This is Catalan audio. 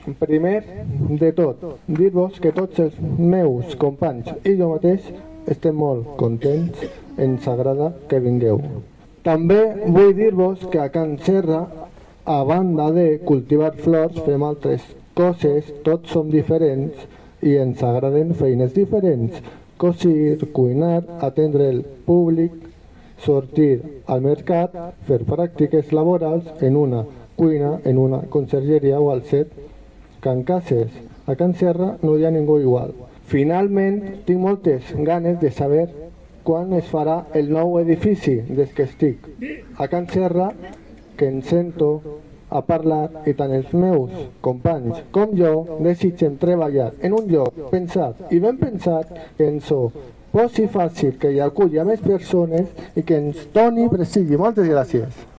Primer de tot, dir-vos que tots els meus companys i jo mateix estem molt contents, ens agrada que vingueu. També vull dir-vos que a Can Serra, a banda de cultivar flors, fem altres coses, tots som diferents i ens agraden feines diferents. Cosir, cuinar, atendre el públic, sortir al mercat, fer pràctiques laborals en una cuina, en una consergeria o al set Can Cases. A Can Serra no hi ha ningú igual. Finalment, tinc moltes ganes de saber quan es farà el nou edifici des que estic a Can Serra, que em sento a parlar i tant els meus companys com jo desitgem treballar en un lloc pensat i ben pensat que ens ho posi fàcil, que hi aculli a més persones i que ens doni prestigi. Moltes gràcies.